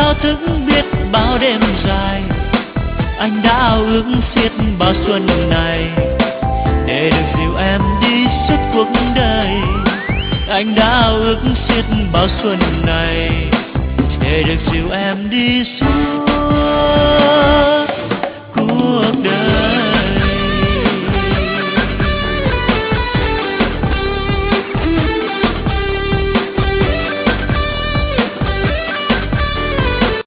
thao thức biết bao đêm dài, anh đã ao ước xiết bao xuân này để được dìu em đi suốt cuộc đời. Anh đã ao ước xiết bao xuân này để được dìu em đi suốt